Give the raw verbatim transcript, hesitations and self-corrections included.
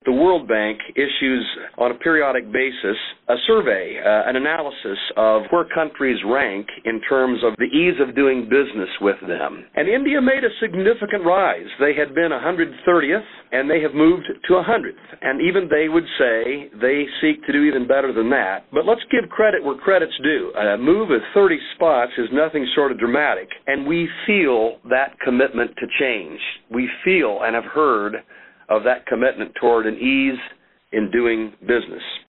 the World Bank issues on a periodic basis a survey, uh, an analysis of where countries rank in terms of the ease of doing business with them. And India made a significant rise. They had been one hundred thirtieth, and they have moved to one hundredth. And even they would say they seek to do even better than that. But let's give credit where credit's due. A move of thirty spots is nothing short of dramatic, and we feel that commitment to change. We feel and have heard of that commitment toward an ease in doing business.